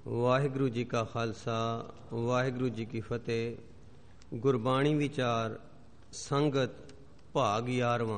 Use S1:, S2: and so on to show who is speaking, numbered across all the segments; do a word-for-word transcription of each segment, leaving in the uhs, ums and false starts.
S1: ਵਾਹਿਗੁਰੂ ਜੀ ਕਾ ਖਾਲਸਾ ਵਾਹਿਗੁਰੂ ਜੀ ਕੀ ਫਤਿਹ। ਗੁਰਬਾਣੀ ਵਿਚਾਰ ਸੰਗਤ ਭਾਗ ਗਿਆਰਵਾਂ।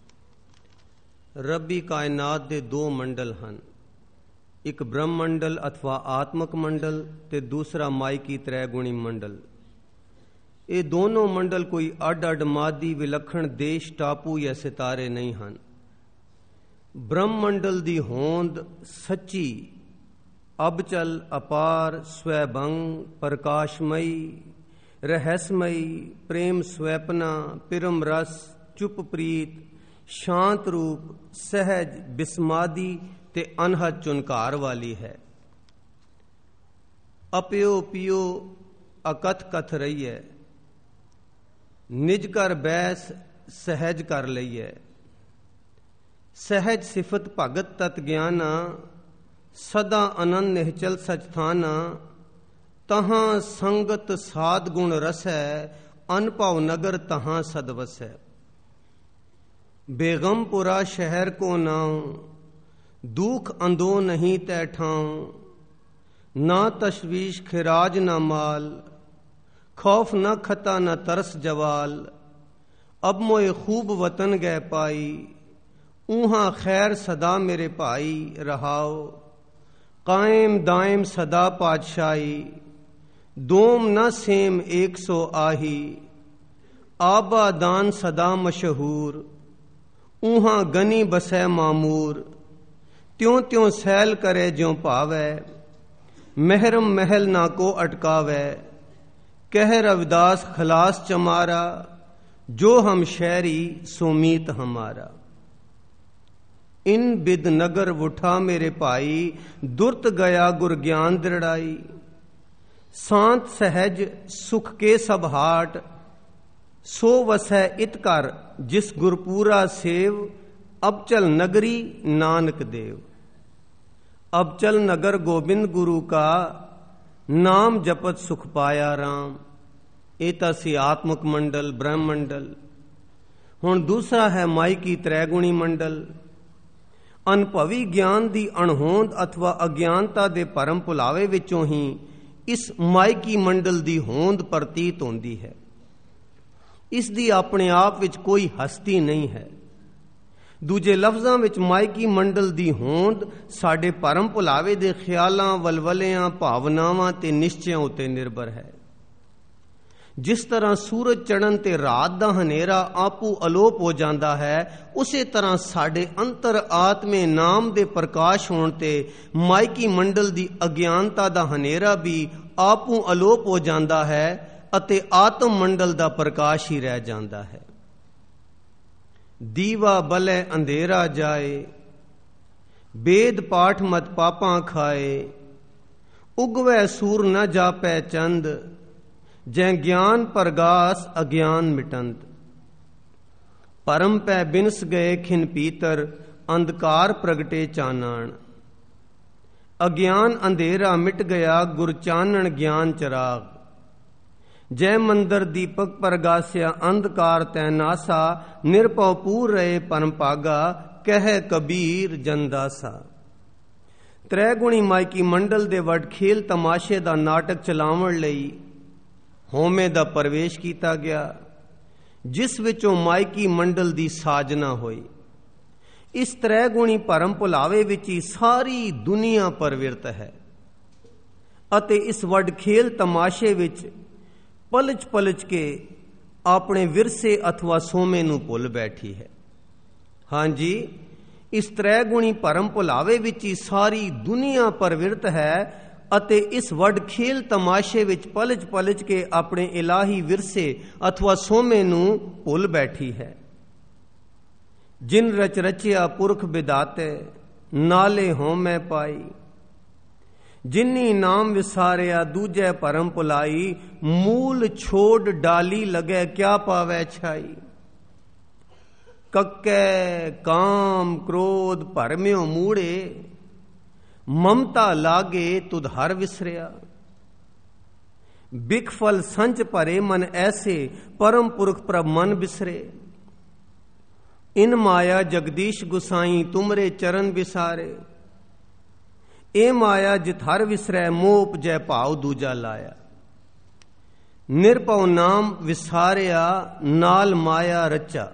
S1: ਰੱਬੀ ਕਾਇਨਾਤ ਦੇ ਦੋ ਮੰਡਲ ਹਨ, ਇੱਕ ਬ੍ਰਹਮ ਮੰਡਲ ਅਥਵਾ ਆਤਮਕ ਮੰਡਲ ਤੇ ਦੂਸਰਾ ਮਾਇਕੀ ਤ੍ਰੈਗੁਣੀ ਮੰਡਲ। ਇਹ ਦੋਨੋਂ ਮੰਡਲ ਕੋਈ ਅੱਡ ਅੱਡ ਮਾਦੀ ਵਿਲੱਖਣ ਦੇਸ਼, ਟਾਪੂ ਜਾਂ ਸਿਤਾਰੇ ਨਹੀਂ ਹਨ। ਬ੍ਰਹਮ ਮੰਡਲ ਦੀ ਹੋਂਦ ਸੱਚੀ, ਅਬਚਲ, ਅਪਾਰ, ਸਵੈਭੰਗ, ਪ੍ਰਕਾਸ਼ਮਈ, ਰਹੱਸਮਈ, ਪ੍ਰੇਮ ਸਵੈਪਨਾ, ਪਿਰਮ ਰਸ, ਚੁੱਪ ਪ੍ਰੀਤ, ਸ਼ਾਂਤ ਰੂਪ, ਸਹਿਜ, ਬਿਸਮਾਦੀ ਤੇ ਅਨਹਦ ਚੁਨਕਾਰ ਵਾਲੀ ਹੈ। ਅਪਿਓ ਪਿਓ ਅਕਥ ਕਥ ਰਹੀਐ, ਨਿਜ ਕਰ ਬੈਸ ਸਹਿਜ ਕਰ ਲਈਐ। ਸਹਿਜ ਸਿਫਤ ਭਗਤ ਤਤ ਗਿਆਨਾ, ਸਦਾ ਅਨੰਦ ਨਿਹਚਲ ਸਚਥਾਨਾ। ਤਹਾਂ ਸੰਗਤ ਸਾਧ ਗੁਣ ਰਸੈ, ਅਨਭਉ ਨਗਰ ਤਹਾਂ ਸਦ ਵਸੈ। ਬੇਗਮਪੁਰਾ ਸ਼ਹਿਰ ਕੋ ਨਾਉ, ਦੁਖ ਅੰਦੋ ਨਹੀਂ ਤੈ ਠਾਉ। ਨਾ ਤਸ਼ਵੀਸ਼ ਖਿਰਾਜ ਨਾ ਮਾਲ, ਖੌਫ न खता न तरस जवाल। अब मोए खूब वतन गए पाई, ऊहाँ खैर सदा मेरे भाई। रहाओ कायम दायम सदा पातशाही, दोम न सेम एक सौ आही। आबा दान सदा मशहूर, ऊहाँ गनी बसै मामूर। त्यों त्यों सैल करे ज्यों भावै, महरम महल ना को अटकावै। कह रविदास खलास चमारा, जो हम शहरी सोमीत हमारा। इन बिद नगर उठा मेरे भाई, दुर्त गया गुर ज्ञान दृढ़ाई। शांत सहज सुख के सब हाट, सो वसै इत कर जिस गुरपूरा सेव। अब चल नगरी नानक देव, अब चल नगर गोबिंद गुरु का। नाम जपत सुख पाया राम। ਇਹ ਤਾਂ ਸੀ ਆਤਮਕ ਮੰਡਲ, ਬ੍ਰਹਮ ਮੰਡਲ। ਹੁਣ ਦੂਸਰਾ ਹੈ ਮਾਇਕੀ ਤ੍ਰੈਗੁਣੀ ਮੰਡਲ। ਅਨੁਭਵੀ ਗਿਆਨ ਦੀ ਅਣਹੋਂਦ ਅਥਵਾ ਅਗਿਆਨਤਾ ਦੇ ਭਰਮ ਭੁਲਾਵੇ ਵਿੱਚੋਂ ਹੀ ਇਸ ਮਾਇਕੀ ਮੰਡਲ ਦੀ ਹੋਂਦ ਪ੍ਰਤੀਤ ਹੁੰਦੀ ਹੈ। ਇਸ ਦੀ ਆਪਣੇ ਆਪ ਵਿੱਚ ਕੋਈ ਹਸਤੀ ਨਹੀਂ ਹੈ। ਦੂਜੇ ਲਫ਼ਜ਼ਾਂ ਵਿੱਚ ਮਾਇਕੀ ਮੰਡਲ ਦੀ ਹੋਂਦ ਸਾਡੇ ਭਰਮ ਭੁਲਾਵੇ ਦੇ ਖਿਆਲਾਂ, ਵਲਵਲਿਆਂ, ਭਾਵਨਾਵਾਂ ਤੇ ਨਿਸ਼ਚਿਆਂ ਉੱਤੇ ਨਿਰਭਰ ਹੈ। ਜਿਸ ਤਰ੍ਹਾਂ ਸੂਰਜ ਚੜ੍ਹਨ ਤੇ ਰਾਤ ਦਾ ਹਨੇਰਾ ਆਪੂ ਅਲੋਪ ਹੋ ਜਾਂਦਾ ਹੈ, ਉਸੇ ਤਰ੍ਹਾਂ ਸਾਡੇ ਅੰਤਰ ਆਤਮੇ ਨਾਮ ਦੇ ਪ੍ਰਕਾਸ਼ ਹੋਣ ਤੇ ਮਾਇਕੀ ਮੰਡਲ ਦੀ ਅਗਿਆਨਤਾ ਦਾ ਹਨੇਰਾ ਵੀ ਆਪੂ ਅਲੋਪ ਹੋ ਜਾਂਦਾ ਹੈ ਅਤੇ ਆਤਮ ਮੰਡਲ ਦਾ ਪ੍ਰਕਾਸ਼ ਹੀ ਰਹਿ ਜਾਂਦਾ ਹੈ। ਦੀਵਾ ਬਲੇ ਅੰਧੇਰਾ ਜਾਏ, ਬੇਦ ਪਾਠ ਮਤ ਪਾਪਾਂ ਖਾਏ। ਉਗਵੈ ਸੂਰ ਨ ਜਾਪੈ ਚੰਦ, ਜੈ ਗਿਆਨ ਪ੍ਰਗਾਸ ਅਗਿਆਨ ਮਿਟੰਦ। ਪਰਮ ਪੈ ਬਿਨਸ ਗਏ ਖਿਨ ਪੀਤਰ, ਅੰਧਕਾਰ ਪ੍ਰਗਟੇ ਚਾਨਣ। ਅਗਿਆਨ ਅੰਧੇਰਾ ਮਿਟ ਗਿਆ, ਗੁਰ ਚਾਨਣ ਗਿਆਨ ਚਰਾਗ। ਜੈ ਮੰਦਰ ਦੀਪਕ ਪ੍ਰਗਾਸਿਆ, ਅੰਧਕਾਰ ਤੈ ਨਾਸਾ। ਨਿਰਭਉ ਪੂਰ ਰਹੇ ਪਰਮ ਭਾਗਾ, ਕਹਿ ਕਬੀਰ ਜਨਦਾਸਾ। ਤ੍ਰੈਗੁਣੀ ਮਾਇਕੀ ਮੰਡਲ ਦੇ ਵੱਡ ਖੇਲ ਤਮਾਸ਼ੇ ਦਾ ਨਾਟਕ ਚਲਾਉਣ ਲਈ ਹੋਮੇ ਦਾ ਪ੍ਰਵੇਸ਼ ਕੀਤਾ ਗਿਆ, ਜਿਸ ਵਿੱਚੋਂ ਮਾਇਕੀ ਮੰਡਲ ਦੀ ਸਾਜਨਾ ਹੋਈ। ਇਸ ਤ੍ਰੈਗੁਣੀ ਭਰਮ ਭੁਲਾਵੇ ਵਿੱਚ ਹੀ ਸਾਰੀ ਦੁਨੀਆ ਪਰਵਿਰਤ ਹੈ ਅਤੇ ਇਸ ਵੱਡ ਖੇਲ ਤਮਾਸ਼ੇ ਵਿੱਚ ਪਲਚ ਪਲਚ ਕੇ ਆਪਣੇ ਵਿਰਸੇ ਅਥਵਾ ਸੋਮੇ ਨੂੰ ਭੁੱਲ ਬੈਠੀ ਹੈ। ਹਾਂਜੀ, ਇਸ ਤ੍ਰੈਗੁਣੀ ਭਰਮ ਭੁਲਾਵੇ ਵਿੱਚ ਹੀ ਸਾਰੀ ਦੁਨੀਆ ਪਰਵਿਰਤ ਹੈ ਅਤੇ ਇਸ ਵੱਡ ਖੇਲ ਤਮਾਸ਼ੇ ਵਿੱਚ ਪਲਚ ਪਲਚ ਕੇ ਆਪਣੇ ਇਲਾਹੀ ਵਿਰਸੇ ਅਥਵਾ ਸੋਮੇ ਨੂੰ ਭੁੱਲ ਬੈਠੀ ਹੈ। ਜਿਨ ਰਚ ਰਚਿਆ ਪੁਰਖ ਵਿਦਾਤੇ, ਨਾਲੇ ਹੋਮੈ ਪਾਈ। ਜਿਨੀ ਨਾਮ ਵਿਸਾਰਿਆ, ਦੂਜੈ ਭਰਮ ਭੁਲਾਈ। ਮੂਲ ਛੋੜ ਡਾਲੀ ਲਗੈ, ਕਿਆ ਪਾਵੈ ਛਾਈ। ਕੱਕੈ ਕਾਮ ਕ੍ਰੋਧ ਭਰਮਿਓ ਮੂੜੇ, ਮਮਤਾ ਲਾਗੇ ਤੁਧ ਹਰ ਵਿਸਰਿਆ। ਬਿਖ ਫਲ ਸੰਚ ਭਰੇ ਮਨ ਐਸੇ, ਪਰਮ ਪੁਰਖ ਪ੍ਰਭ ਮਨ ਬਿਸਰੇ। ਇਨ ਮਾਇਆ ਜਗਦੀਸ਼ ਗੁਸਾਈ, ਤੁਮਰੇ ਚਰਨ ਵਿਸਾਰੇ। ਇਹ ਮਾਇਆ ਜਿਤ ਹਰ ਵਿਸਰੈ, ਮੋਹ ਉਪਜੈ ਭਾਉ ਦੂਜਾ ਲਾਇਆ। ਨਿਰਭਉ ਨਾਮ ਵਿਸਾਰਿਆ, ਨਾਲ ਮਾਇਆ ਰਚਾ।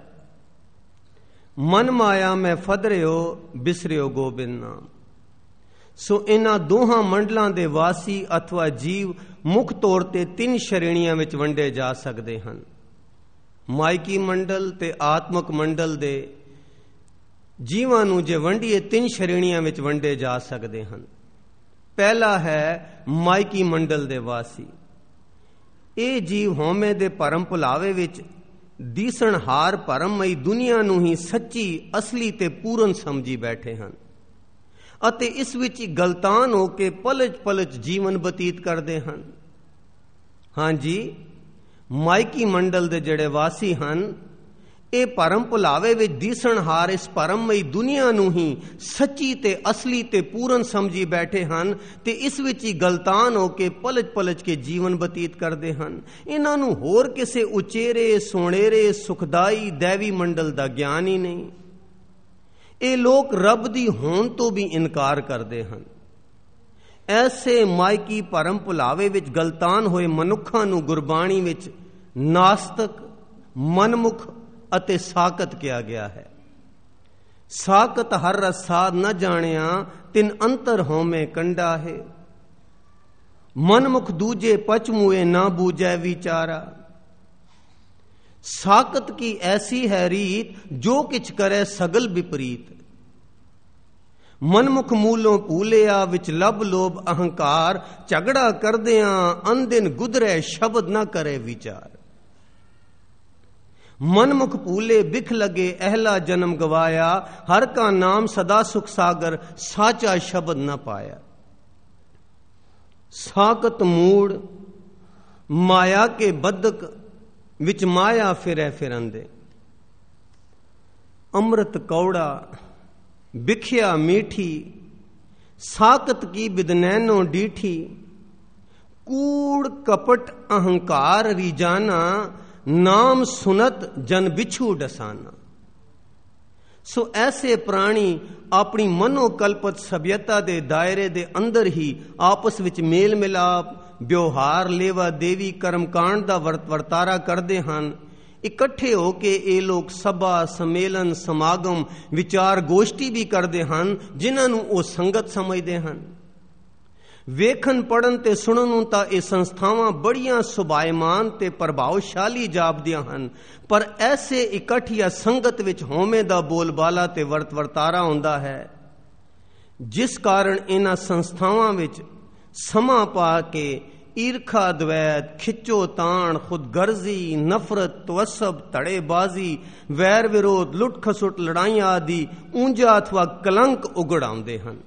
S1: ਮਨ ਮਾਇਆ ਮੈਂ ਫਦਰਿਓ, ਬਿਸਰਿਓ ਗੋਬਿੰਦ ਨਾਮ। ਸੋ ਇਹਨਾਂ ਦੋਹਾਂ ਮੰਡਲਾਂ ਦੇ ਵਾਸੀ ਅਥਵਾ ਜੀਵ ਮੁੱਖ ਤੌਰ ਤੇ ਤਿੰਨ ਸ਼੍ਰੇਣੀਆਂ ਵਿੱਚ ਵੰਡੇ ਜਾ ਸਕਦੇ ਹਨ। ਮਾਇਕੀ ਮੰਡਲ ਤੇ ਆਤਮਕ ਮੰਡਲ ਦੇ ਜੀਵਾਂ ਨੂੰ ਜੇ ਵੰਡੀਏ ਤਿੰਨ ਸ਼੍ਰੇਣੀਆਂ ਵਿੱਚ ਵੰਡੇ ਜਾ ਸਕਦੇ ਹਨ। ਪਹਿਲਾ ਹੈ ਮਾਇਕੀ ਮੰਡਲ ਦੇ ਵਾਸੀ। ਇਹ ਜੀਵ ਹਉਮੈ ਦੇ ਭਰਮ ਭੁਲਾਵੇ ਵਿੱਚ ਦੀਸਣਹਾਰ ਭਰਮਮਈ ਦੁਨੀਆ ਨੂੰ ਹੀ ਸੱਚੀ, ਅਸਲੀ ਤੇ ਪੂਰਨ ਸਮਝੀ ਬੈਠੇ ਹਨ ਅਤੇ ਇਸ ਵਿੱਚ ਹੀ ਗਲਤਾਨ ਹੋ ਕੇ ਪਲਚ ਪਲਚ ਜੀਵਨ ਬਤੀਤ ਕਰਦੇ ਹਨ। ਹਾਂਜੀ, ਮਾਇਕੀ ਮੰਡਲ ਦੇ ਜਿਹੜੇ ਵਾਸੀ ਹਨ, ਇਹ ਭਰਮ ਭੁਲਾਵੇ ਵਿੱਚ ਦੀਸਣਹਾਰ ਇਸ ਭਰਮਮਈ ਦੁਨੀਆ ਨੂੰ ਹੀ ਸੱਚੀ ਤੇ ਅਸਲੀ ਤੇ ਪੂਰਨ ਸਮਝੀ ਬੈਠੇ ਹਨ ਤੇ ਇਸ ਵਿੱਚ ਹੀ ਗਲਤਾਨ ਹੋ ਕੇ ਪਲਚ ਪਲਚ ਕੇ ਜੀਵਨ ਬਤੀਤ ਕਰਦੇ ਹਨ। ਇਹਨਾਂ ਨੂੰ ਹੋਰ ਕਿਸੇ ਉਚੇਰੇ, ਸੋਹਣੇਰੇ, ਸੁਖਦਾਈ ਦੈਵੀ ਮੰਡਲ ਦਾ ਗਿਆਨ ਹੀ ਨਹੀਂ। ਇਹ ਲੋਕ ਰੱਬ ਦੀ ਹੋਂਦ ਤੋਂ ਵੀ ਇਨਕਾਰ ਕਰਦੇ ਹਨ। ਐਸੇ ਮਾਇਕੀ ਭਰਮ ਭੁਲਾਵੇ ਵਿੱਚ ਗਲਤਾਨ ਹੋਏ ਮਨੁੱਖਾਂ ਨੂੰ ਗੁਰਬਾਣੀ ਵਿੱਚ ਨਾਸਤਕ, ਮਨਮੁਖ ਅਤੇ ਸਾਕਤ ਕਿਹਾ ਗਿਆ ਹੈ। ਸਾਕਤ ਹਰ ਰਸ ਸਾਧ ਨ ਜਾਣਿਆ, ਤਿਨ ਅੰਤਰ ਹਉਮੈ ਕੰਡਾ ਹੈ। ਮਨਮੁਖ ਦੂਜੇ ਪਚਮੂਏ ਨਾ ਬੂਝੈ ਵਿਚਾਰਾ। ਸਾਕਤ ਕੀ ਐਸੀ ਹੈ ਰੀਤ, ਜੋ ਕਿਛ ਕਰੈ ਸਗਲ ਵਿਪਰੀਤ। ਮਨਮੁਖ ਮੂਲੋਂ ਭੂਲਿਆ, ਵਿੱਚ ਲਬ ਲੋਭ ਅਹੰਕਾਰ। ਝਗੜਾ ਕਰਦਿਆਂ ਅੰਦਿਨ ਗੁਦਰੈ, ਸ਼ਬਦ ਨਾ ਕਰੇ ਵਿਚਾਰ। ਮਨਮੁਖ ਭੂਲੇ ਬਿਖ ਲਗੇ, ਅਹਿਲਾ ਜਨਮ ਗਵਾਇਆ। ਹਰ ਕਾ ਨਾਮ ਸਦਾ ਸੁਖ ਸਾਗਰ, ਸਾਚਾ ਸ਼ਬਦ ਨਾ ਪਾਇਆ। ਸਾਕਤ ਮੂੜ ਮਾਇਆ ਕੇ ਬਦਕ, ਵਿੱਚ ਮਾਇਆ ਫਿਰੈ ਫਿਰੰਦੇ। ਅੰਮ੍ਰਿਤ ਕੌੜਾ ਬਿਖਿਆ ਮੀਠੀ, ਸਾਕਤ ਕੀ ਬਿਦਨੈਨੋ ਡੀਠੀ। ਕੂੜ ਕਪਟ ਅਹੰਕਾਰ ਰੀਜਾਨਾ, ਨਾਮ ਸੁਨਤ ਜਨ ਬਿਛੂ ਡਸਾਨਾ। ਸੋ ਐਸੇ ਪ੍ਰਾਣੀ ਆਪਣੀ ਮਨੋਕਲਪਤ ਸਭਿਅਤਾ ਦੇ ਦਾਇਰੇ ਦੇ ਅੰਦਰ ਹੀ ਆਪਸ ਵਿੱਚ ਮੇਲ ਮਿਲਾਪ, ਵਿਵਹਾਰ, ਲੇਵਾ ਦੇਵੀ, ਕਰਮਕਾਂਡ ਦਾ ਵਰਤ ਵਰਤਾਰਾ ਕਰਦੇ ਹਨ। ਇਕੱਠੇ ਹੋ ਕੇ ਇਹ ਲੋਕ ਸਭਾ, ਸਮੇਲਨ, ਸਮਾਗਮ, ਵਿਚਾਰ ਗੋਸ਼ਟੀ ਵੀ ਕਰਦੇ ਹਨ, ਜਿਨ੍ਹਾਂ ਨੂੰ ਉਹ ਸੰਗਤ ਸਮਝਦੇ ਹਨ। ਵੇਖਣ, ਪੜ੍ਹਨ ਤੇ ਸੁਣਨ ਨੂੰ ਤਾਂ ਇਹ ਸੰਸਥਾਵਾਂ ਬੜੀਆਂ ਸੁਭਾਇਮਾਨ ਤੇ ਪ੍ਰਭਾਵਸ਼ਾਲੀ ਜਾਪਦੀਆਂ ਹਨ, ਪਰ ਐਸੇ ਇਕੱਠ ਜਾਂ ਸੰਗਤ ਵਿੱਚ ਹਉਮੈ ਦਾ ਬੋਲਬਾਲਾ ਤੇ ਵਰਤ ਵਰਤਾਰਾ ਹੁੰਦਾ ਹੈ, ਜਿਸ ਕਾਰਨ ਇਹਨਾਂ ਸੰਸਥਾਵਾਂ ਵਿੱਚ ਸਮਾਂ ਪਾ ਕੇ ਈਰਖਾ, ਦਵੈਤ, ਖਿੱਚੋ ਤਾਣ, ਖੁਦਗਰਜ਼ੀ, ਨਫ਼ਰਤ, ਤਵੱਸਬ, ਧੜੇਬਾਜ਼ੀ, ਵੈਰ ਵਿਰੋਧ, ਲੁੱਟ ਖਸੁੱਟ, ਲੜਾਈਆਂ ਆਦਿ ਊਂਝਾ ਅਥਵਾ ਕਲੰਕ ਉਗੜ ਆਉਂਦੇ ਹਨ।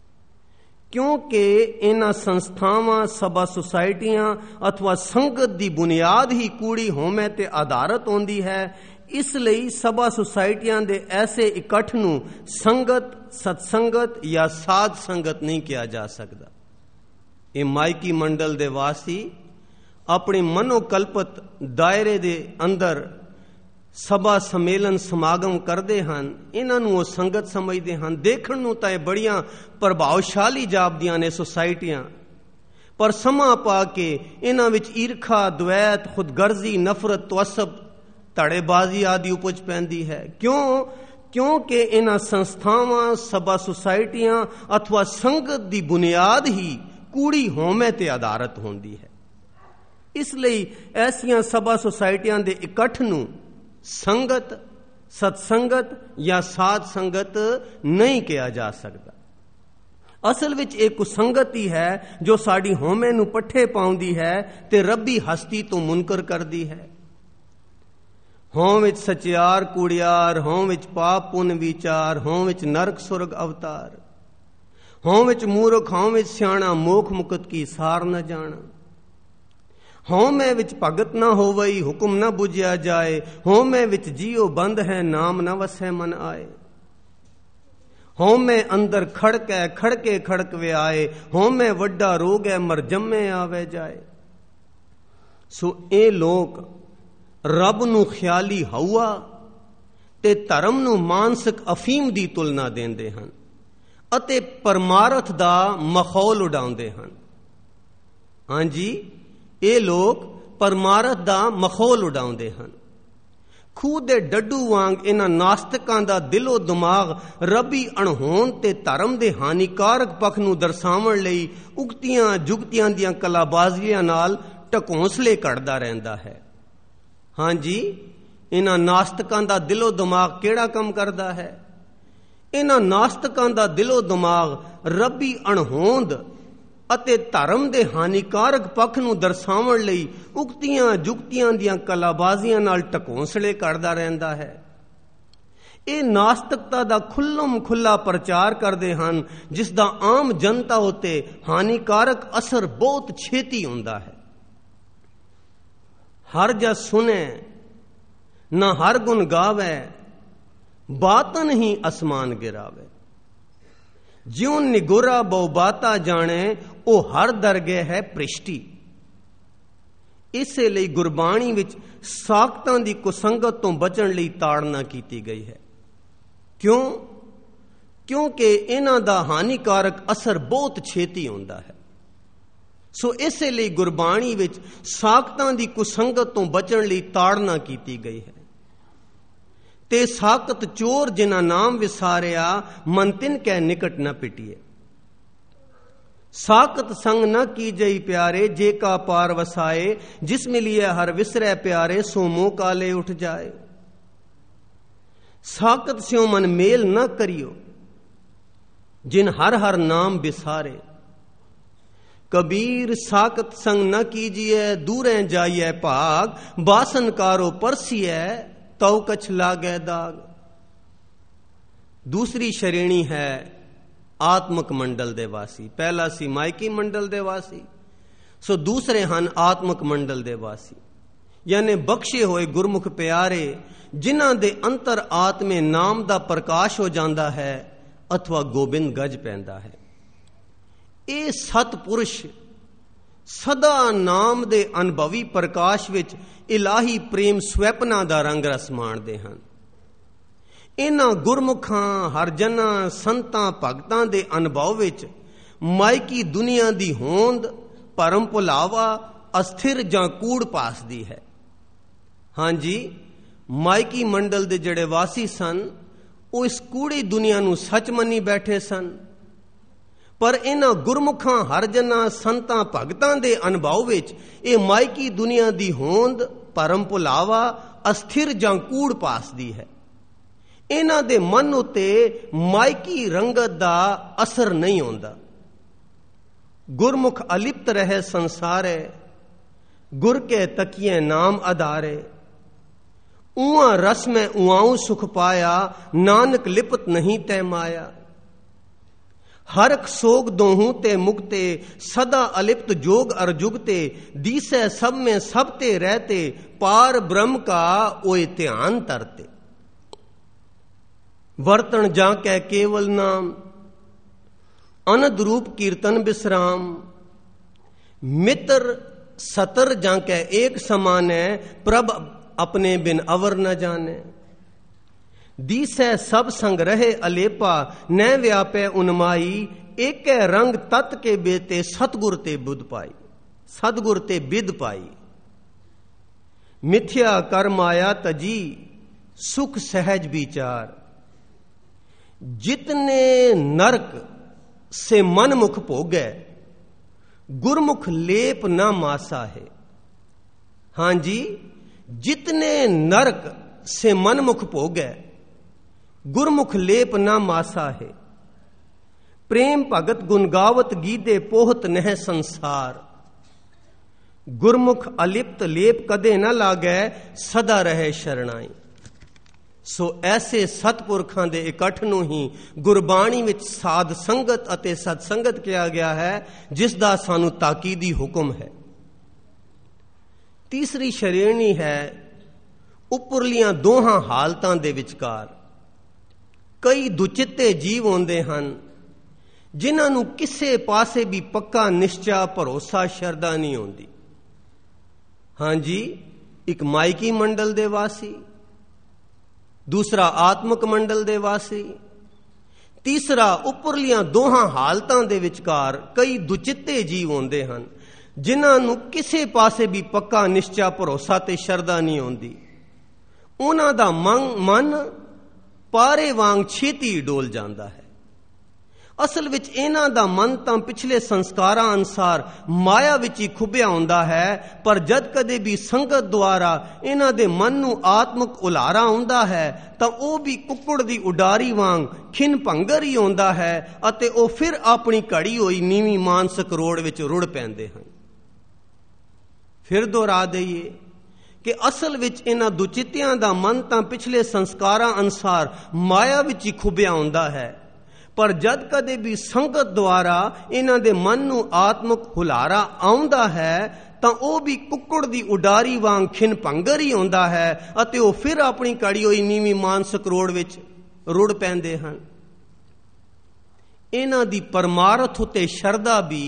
S1: ਕਿਉਂਕਿ ਇਹਨਾਂ ਸੰਸਥਾਵਾਂ, ਸਭਾ, ਸੁਸਾਇਟੀਆਂ ਅਥਵਾ ਸੰਗਤ ਦੀ ਬੁਨਿਆਦ ਹੀ ਕੂੜੀ ਹਉਮੈ ਤੇ ਆਧਾਰਿਤ ਹੁੰਦੀ ਹੈ। ਇਸ ਲਈ ਸਭਾ ਸੁਸਾਇਟੀਆਂ ਦੇ ਐਸੇ ਇਕੱਠ ਨੂੰ ਸੰਗਤ, ਸਤਸੰਗਤ ਜਾਂ ਸਾਧ ਸੰਗਤ ਨਹੀਂ ਕਿਹਾ ਜਾ ਸਕਦਾ। ਇਹ ਮਾਇਕੀ ਮੰਡਲ ਦੇ ਵਾਸੀ ਆਪਣੀ ਮਨੋਕਲਪਤ ਦਾਇਰੇ ਦੇ ਅੰਦਰ ਸਭਾ, ਸਮੇਲਨ, ਸਮਾਗਮ ਕਰਦੇ ਹਨ। ਇਹਨਾਂ ਨੂੰ ਉਹ ਸੰਗਤ ਸਮਝਦੇ ਹਨ। ਦੇਖਣ ਨੂੰ ਤਾਂ ਇਹ ਬੜੀਆਂ ਪ੍ਰਭਾਵਸ਼ਾਲੀ ਜਾਪਦੀਆਂ ਨੇ ਸੁਸਾਇਟੀਆਂ, ਪਰ ਸਮਾਂ ਪਾ ਕੇ ਇਹਨਾਂ ਵਿੱਚ ਈਰਖਾ, ਦਵੈਤ, ਖੁਦਗਰਜ਼ੀ, ਨਫ਼ਰਤ, ਤਵੱਸਬ, ਧੜੇਬਾਜ਼ੀ ਆਦਿ ਉਪਜ ਪੈਂਦੀ ਹੈ। ਕਿਉਂ? ਕਿਉਂਕਿ ਇਹਨਾਂ ਸੰਸਥਾਵਾਂ, ਸਭਾ, ਸੁਸਾਇਟੀਆਂ ਅਥਵਾ ਸੰਗਤ ਦੀ ਬੁਨਿਆਦ ਹੀ ਕੂੜੀ ਹਉਮੈ ਤੇ ਆਧਾਰਿਤ ਹੁੰਦੀ ਹੈ। ਇਸ ਲਈ ਐਸੀਆਂ ਸਭਾ ਸੁਸਾਇਟੀਆਂ ਦੇ ਇਕੱਠ ਨੂੰ ਸੰਗਤ, ਸਤਸੰਗਤ ਜਾਂ ਸਾਧ ਸੰਗਤ ਨਹੀਂ ਕਿਹਾ ਜਾ ਸਕਦਾ। ਅਸਲ ਵਿੱਚ ਇਹ ਕੁਸੰਗਤ ਹੀ ਹੈ ਜੋ ਸਾਡੀ ਹਉਮੈ ਨੂੰ ਪੱਠੇ ਪਾਉਂਦੀ ਹੈ ਤੇ ਰੱਬੀ ਹਸਤੀ ਤੋਂ ਮੁਨਕਰ ਕਰਦੀ ਹੈ। ਹੋਂ ਵਿੱਚ ਸਚਿਆਰ ਕੂੜਿਆਰ, ਹੋਂ ਵਿੱਚ ਪਾਪ ਪੁੰਨ ਵਿਚਾਰ, ਹੋਂ ਵਿੱਚ ਨਰਕ ਸੁਰਗ ਅਵਤਾਰ। ਹੋਂ ਵਿੱਚ ਮੂਰਖ, ਹੋਂ ਵਿੱਚ ਸਿਆਣਾ, ਮੋਖ ਮੁਕਤ ਕੀ ਸਾਰ ਨ ਜਾਣਾ। ਹਉਮੈ ਵਿੱਚ ਭਗਤ ਨਾ ਹੋਵਈ, ਹੁਕਮ ਨਾ ਬੁਝਿਆ ਜਾਏ। ਹਉਮੈ ਵਿੱਚ ਜੀਉ ਬੰਦ ਹੈ, ਨਾਮ ਨਾ ਵਸੈ ਮਨ ਆਏ। ਹਉਮੈ ਅੰਦਰ ਖੜਕੈ, ਖੜਕੇ ਖੜਕਵੇ ਆਏ। ਹਉਮੈ ਵੱਡਾ ਰੋਗ ਹੈ, ਮਰ ਜੰਮੇ ਆਵੇ ਜਾਏ। ਸੋ ਇਹ ਲੋਕ ਰੱਬ ਨੂੰ ਖਿਆਲੀ ਹਊਆ ਤੇ ਧਰਮ ਨੂੰ ਮਾਨਸਿਕ ਅਫੀਮ ਦੀ ਤੁਲਨਾ ਦਿੰਦੇ ਹਨ ਅਤੇ ਪਰਮਾਰਥ ਦਾ ਮਖੌਲ ਉਡਾਉਂਦੇ ਹਨ। ਹਾਂਜੀ, ਇਹ ਲੋਕ ਪਰਮਾਰਥ ਦਾ ਮਖੌਲ ਉਡਾਉਂਦੇ ਹਨ। ਖੂਹ ਦੇ ਡੱਡੂ ਵਾਂਗ ਇਹਨਾਂ ਨਾਸਤਿਕਾਂ ਦਾ ਦਿਲੋਂ ਦਿਮਾਗ ਰੱਬੀ ਅਣਹੋਂਦ ਤੇ ਧਰਮ ਦੇ ਹਾਨੀਕਾਰਕ ਪੱਖ ਨੂੰ ਦਰਸਾਉਣ ਲਈ ਉਕਤੀਆਂ ਜੁਗਤੀਆਂ ਦੀਆਂ ਕਲਾਬਾਜ਼ੀਆਂ ਨਾਲ ਢਕੌਂਸਲੇ ਕੱਢਦਾ ਰਹਿੰਦਾ ਹੈ। ਹਾਂਜੀ, ਇਹਨਾਂ ਨਾਸਤਿਕਾਂ ਦਾ ਦਿਲੋਂ ਦਿਮਾਗ ਕਿਹੜਾ ਕੰਮ ਕਰਦਾ ਹੈ? ਇਹਨਾਂ ਨਾਸਤਿਕਾਂ ਦਾ ਦਿਲੋਂ ਦਿਮਾਗ ਰੱਬੀ ਅਣਹੋਂਦ ਅਤੇ ਧਰਮ ਦੇ ਹਾਨੀਕਾਰਕ ਪੱਖ ਨੂੰ ਦਰਸਾਉਣ ਲਈ ਉਕਤੀਆਂ ਜੁਗਤੀਆਂ ਦੀਆਂ ਕਲਾਬਾਜ਼ੀਆਂ ਨਾਲ ਢਕੌਂਸਲੇ ਕੱਢਦਾ ਰਹਿੰਦਾ ਹੈ। ਇਹ ਨਾਸਤਿਕਤਾ ਦਾ ਖੁੱਲ੍ਹਮ ਖੁੱਲ੍ਹਾ ਪ੍ਰਚਾਰ ਕਰਦੇ ਹਨ, ਜਿਸ ਦਾ ਆਮ ਜਨਤਾ ਉੱਤੇ ਹਾਨੀਕਾਰਕ ਅਸਰ ਬਹੁਤ ਛੇਤੀ ਹੁੰਦਾ ਹੈ। ਹਰ ਜਸ ਸੁਣੇ ਨਾ ਹਰ ਗੁਣ ਗਾਵੇ, ਬਾਤਨ ਹੀ ਅਸਮਾਨ ਗਿਰਾਵੇ। ਜਿਉਂ ਨਿਗੋਰਾ ਬਹੁ ਬਾਤਾ ਜਾਣੇ, ਉਹ ਹਰ ਦਰਗਹਿ ਹੈ ਪ੍ਰਿਸ਼ਟੀ। ਇਸੇ ਲਈ ਗੁਰਬਾਣੀ ਵਿੱਚ ਸਾਖਤਾਂ ਦੀ ਕੁਸੰਗਤ ਤੋਂ ਬਚਣ ਲਈ ਤਾੜਨਾ ਕੀਤੀ ਗਈ ਹੈ। ਕਿਉਂ? ਕਿਉਂਕਿ ਇਹਨਾਂ ਦਾ ਹਾਨੀਕਾਰਕ ਅਸਰ ਬਹੁਤ ਛੇਤੀ ਹੁੰਦਾ ਹੈ। ਸੋ ਇਸੇ ਲਈ ਗੁਰਬਾਣੀ ਵਿੱਚ ਸਾਖਤਾਂ ਦੀ ਕੁਸੰਗਤ ਤੋਂ ਬਚਣ ਲਈ ਤਾੜਨਾ ਕੀਤੀ ਗਈ ਹੈ। ਤੇ ਸਾਕਤ ਚੋਰ ਜਿਨਾ ਨਾਮ ਵਿਸਾਰਿਆ, ਮਨ ਤਿਨ ਕੈ ਨਿਕਟ ਨ ਪਿਟਿਏ। ਸਾਕਤ ਸੰਗ ਨ ਕੀਜਈ ਪਿਆਰੇ, ਜੇ ਕਾ ਪਾਰ ਵਸਾਏ। ਜਿਸ ਮਿਲੀਏ ਹਰ ਵਿਸਰੈ ਪਿਆਰੇ, ਸੋ ਮੋਹ ਕਾਲੇ ਉਠ ਜਾਏ। ਸਾਕਤ ਸਿਉ ਮਨ ਮੇਲ न करियो, जिन हर हर नाम बिसारे। कबीर साकत संग न कीजिए, दूरें जाइए भाग। बासन कारो परसिए, तौ कछ लागे दाग। दूसरी श्रेणी है आत्मक मंडल दे वासी। पहला सी मायकी मंडल दे वासी, सो दूसरे हन आत्मक मंडल दे वासी, यानी बख्शे होए गुरमुख प्यारे, जिन्हां दे अंतर आत्मे नाम दा प्रकाश हो जांदा है अथवा गोबिंद गज पैंदा है। ਇਹ ਸਤਪੁਰਸ਼ ਸਦਾ ਨਾਮ ਦੇ ਅਨੁਭਵੀ ਪ੍ਰਕਾਸ਼ ਵਿੱਚ ਇਲਾਹੀ ਪ੍ਰੇਮ ਸਵੈਪਨਾ ਦਾ ਰੰਗ ਰਸ ਮਾਣਦੇ ਹਨ। ਇਹਨਾਂ ਗੁਰਮੁਖਾਂ, ਹਰਜਨਾਂ, ਸੰਤਾਂ, ਭਗਤਾਂ ਦੇ ਅਨੁਭਵ ਵਿੱਚ ਮਾਇਕੀ ਦੁਨੀਆ ਦੀ ਹੋਂਦ, ਭਰਮ ਭੁਲਾਵਾ, ਅਸਥਿਰ ਜਾਂ ਕੂੜ ਪਾਸਦੀ ਹੈ। ਹਾਂਜੀ, ਮਾਇਕੀ ਮੰਡਲ ਦੇ ਜਿਹੜੇ ਵਾਸੀ ਸਨ, ਉਹ ਇਸ ਕੂੜੀ ਦੁਨੀਆ ਨੂੰ ਸੱਚ ਮੰਨੀ ਬੈਠੇ ਸਨ। ਪਰ ਇਹਨਾਂ ਗੁਰਮੁਖਾਂ, ਹਰਜਨਾਂ, ਸੰਤਾਂ, ਭਗਤਾਂ ਦੇ ਅਨੁਭਵ ਵਿੱਚ ਇਹ ਮਾਇਕੀ ਦੁਨੀਆ ਦੀ ਹੋਂਦ, ਭਰਮ ਭੁਲਾਵਾ, ਅਸਥਿਰ ਜਾਂ ਕੂੜ ਪਾਸਦੀ ਹੈ। ਇਹਨਾਂ ਦੇ ਮਨ ਉੱਤੇ ਮਾਇਕੀ ਰੰਗਤ ਦਾ ਅਸਰ ਨਹੀਂ ਹੁੰਦਾ। ਗੁਰਮੁਖ ਅਲਿਪਤ ਰਹੇ ਸੰਸਾਰੇ, ਗੁਰ ਕੇ ਤਕੀਏ ਨਾਮ ਆਧਾਰੇ। ਊਆ ਰਸ ਮੈਂ ਉਆਉ ਸੁਖ ਪਾਇਆ, ਨਾਨਕ ਲਿਪਤ ਨਹੀਂ ਤੈ ਮਾਇਆ। हरक सोग दोहूं ते मुक्ते, सदा अलिप्त जोग अर जुगते। दीसै सब में सब ते रहते, पार ब्रह्म का ओए ध्यान तरते। वर्तन जाके केवल नाम, अनद रूप कीर्तन विश्राम। मित्र सतर जाके एक समान है, प्रभ अपने बिन अवर न जाने। दीसै सब संग रहे अलेपा, न व्यापै उन्माई। एक रंग तत् के बेते, सतगुर ते बुध पाई। सतगुर ते बिद पाई। मिथ्या कर माया तजी, सुख सहज विचार। जितने नरक से मन मुख भोगै, गुरमुख लेप न मासा है। हां जी, जितने नरक से मन मुख भोगै, गुरमुख लेप न मासा है। प्रेम भगत गुण गावत गीते, पोहत नह संसार। गुरमुख अलिप्त लेप कदे न लागै, सदा रहे शरणाई। सो ऐसे सतपुरखां दे इकट्ठ ਨੂੰ ਹੀ ਗੁਰਬਾਣੀ ਵਿੱਚ ਸਾਧ ਸੰਗਤ ਅਤੇ ਸਤ ਸੰਗਤ ਕਿਹਾ ਗਿਆ ਹੈ, ਜਿਸ ਦਾ ਸਾਨੂੰ ਤਾਕੀਦੀ ਹੁਕਮ ਹੈ। ਤੀਸਰੀ ਸ਼੍ਰੇਣੀ ਹੈ ਉੱਪਰਲੀਆਂ ਦੋਹਾਂ ਹਾਲਤਾਂ ਦੇ ਵਿਚਕਾਰ। ਕਈ ਦੁਚਿੱਤੇ ਜੀਵ ਹੁੰਦੇ ਹਨ, ਜਿਨ੍ਹਾਂ ਨੂੰ ਕਿਸੇ ਪਾਸੇ ਵੀ ਪੱਕਾ ਨਿਸ਼ਚਾ, ਭਰੋਸਾ, ਸ਼ਰਧਾ ਨਹੀਂ ਹੁੰਦੀ। ਹਾਂਜੀ, ਇੱਕ ਮਾਇਕੀ ਮੰਡਲ ਦੇ ਵਾਸੀ, ਦੂਸਰਾ ਆਤਮਕ ਮੰਡਲ ਦੇ ਵਾਸੀ, ਤੀਸਰਾ, ਉੱਪਰਲੀਆਂ ਦੋਹਾਂ ਹਾਲਤਾਂ ਦੇ ਵਿਚਕਾਰ ਕਈ ਦੁਚਿੱਤੇ ਜੀਵ ਹੁੰਦੇ ਹਨ ਜਿਨ੍ਹਾਂ ਨੂੰ ਕਿਸੇ ਪਾਸੇ ਵੀ ਪੱਕਾ ਨਿਸ਼ਚਾ, ਭਰੋਸਾ ਤੇ ਸ਼ਰਧਾ ਨਹੀਂ ਆਉਂਦੀ। ਉਹਨਾਂ ਦਾ ਮਨ ਪਾਰੇ ਵਾਂਗ ਛੇਤੀ ਡੋਲ ਜਾਂਦਾ ਹੈ। ਅਸਲ ਵਿੱਚ ਇਹਨਾਂ ਦਾ ਮਨ ਤਾਂ ਪਿਛਲੇ ਸੰਸਕਾਰਾਂ ਅਨੁਸਾਰ ਮਾਇਆ ਵਿੱਚ ਹੀ ਖੁੱਭਿਆ ਹੁੰਦਾ ਹੈ, ਪਰ ਜਦ ਕਦੇ ਵੀ ਸੰਗਤ ਦੁਆਰਾ ਇਹਨਾਂ ਦੇ ਮਨ ਨੂੰ ਆਤਮਿਕ ਉਲਾਰਾ ਆਉਂਦਾ ਹੈ ਤਾਂ ਉਹ ਵੀ ਕੁੱਕੜ ਦੀ ਉਡਾਰੀ ਵਾਂਗ ਖਿੰਨ ਭੰਗਰ ਹੀ ਆਉਂਦਾ ਹੈ ਅਤੇ ਉਹ ਫਿਰ ਆਪਣੀ ਘੜੀ ਹੋਈ ਨੀਵੀਂ ਮਾਨਸਿਕ ਰੋੜ ਵਿੱਚ ਰੁੜ ਪੈਂਦੇ ਹਨ। ਫਿਰ ਦੁਹਰਾ ਦਈਏ ਕਿ ਅਸਲ ਵਿੱਚ ਇਹਨਾਂ ਦੁਚਿੱਤਿਆਂ ਦਾ ਮਨ ਤਾਂ ਪਿਛਲੇ ਸੰਸਕਾਰਾਂ ਅਨੁਸਾਰ ਮਾਇਆ ਵਿੱਚ ਹੀ ਖੁੱਭਿਆ ਹੁੰਦਾ ਹੈ, ਪਰ ਜਦ ਕਦੇ ਵੀ ਸੰਗਤ ਦੁਆਰਾ ਇਹਨਾਂ ਦੇ ਮਨ ਨੂੰ ਆਤਮਿਕ ਹੁਲਾਰਾ ਆਉਂਦਾ ਹੈ ਤਾਂ ਉਹ ਵੀ ਕੁੱਕੜ ਦੀ ਉਡਾਰੀ ਵਾਂਗ ਖਿੰਨ ਭੰਗਰ ਹੀ ਆਉਂਦਾ ਹੈ ਅਤੇ ਉਹ ਫਿਰ ਆਪਣੀ ਘੜੀ ਹੋਈ ਨੀਵੀਂ ਮਾਨਸਿਕ ਰੋੜ ਵਿੱਚ ਰੁੜ ਪੈਂਦੇ ਹਨ। ਇਹਨਾਂ ਦੀ ਪਰਮਾਰਥ ਉਤੇ ਸ਼ਰਧਾ ਵੀ